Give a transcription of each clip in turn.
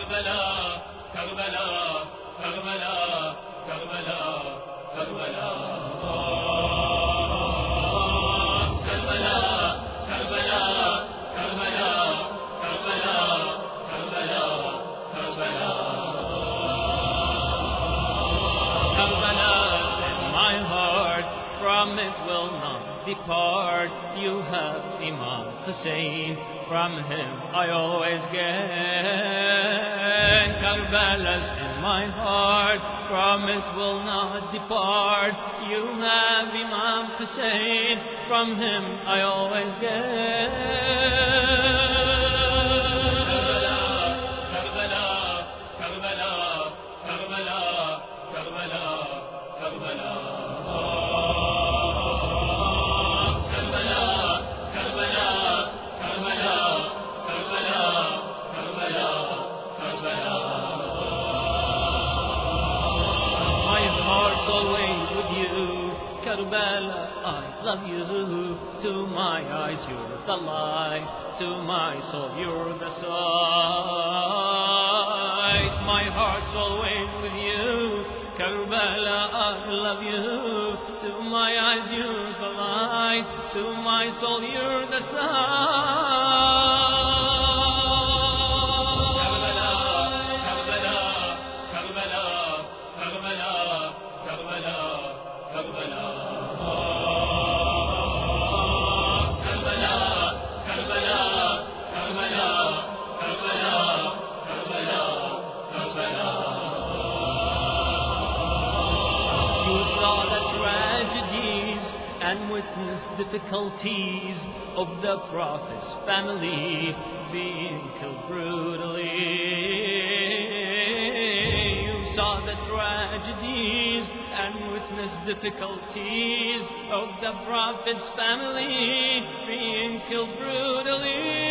كربلاء كربلاء كربلاء كربلاء كربلاء It will not depart. You have Imam Hussein, from him I always gain. Karbala's in my heart, from it will not depart. You have Imam Hussein, from him I always gain. Karbala, I love you. To my eyes you're the light, to my soul you're the sight. My heart's always with you. Karbala, I love you. To my eyes you're the light, to my soul you're the sight. And witness difficulties of the Prophet's family being killed brutally. You saw the tragedies and witnessed difficulties of the Prophet's family being killed brutally.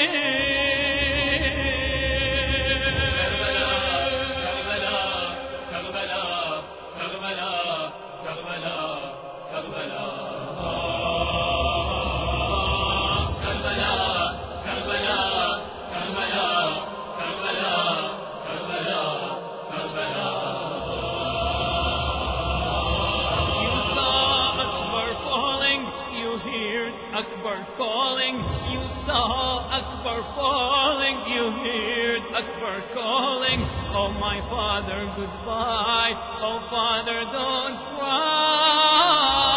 Akbar calling, you saw Akbar falling, you heard Akbar calling. Oh my father, goodbye. Oh father, don't cry.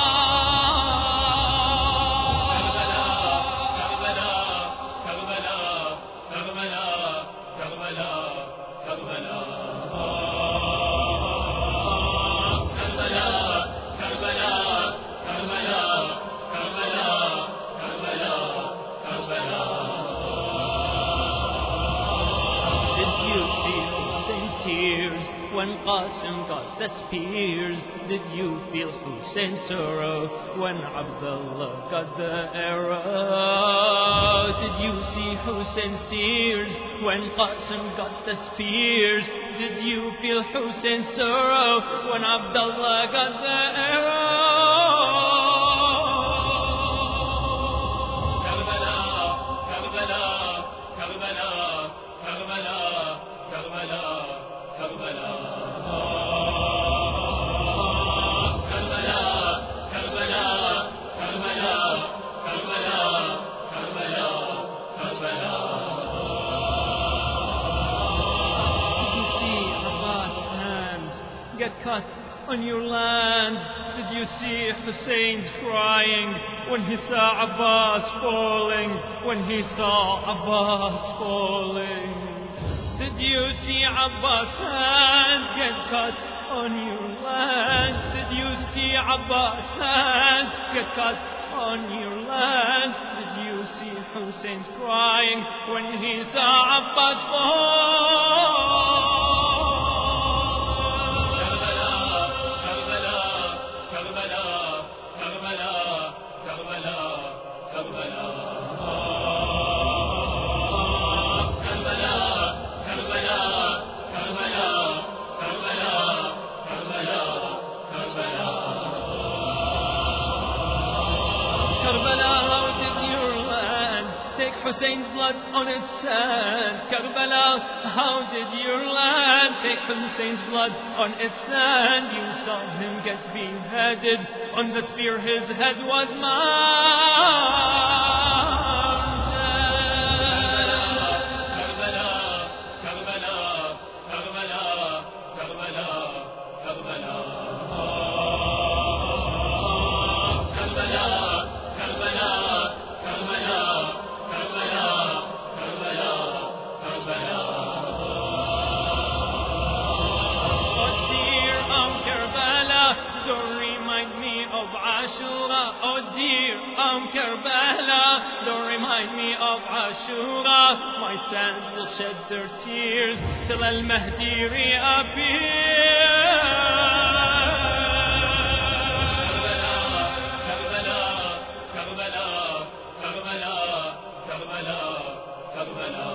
When Qasim got the spears, did you feel Hussein's sorrow? When Abdullah got the arrow, did you see Hussein's tears? When Qasim got the spears, did you feel Hussein's sorrow? When Abdullah got the arrow. Get cut on your land. Did you see Hussein's crying when he saw Abbas falling? When he saw Abbas falling, did you see Abbas' hand get cut on your land? Did you see Abbas' hand get cut on your land? Did you see Hussein's crying when he saw Abbas fall? like Hussein's blood on its sand. Karbala, how did your land take Hussein's blood on its sand? You saw him get beheaded, on the spear his head was mounted. Karbala, Karbala, Karbala, Karbala, Karbala. Oh dear, Karbala, don't remind me of Ashura. My sons will shed their tears till Al-Mahdi reappears. Karbala, Karbala, Karbala, Karbala, Karbala.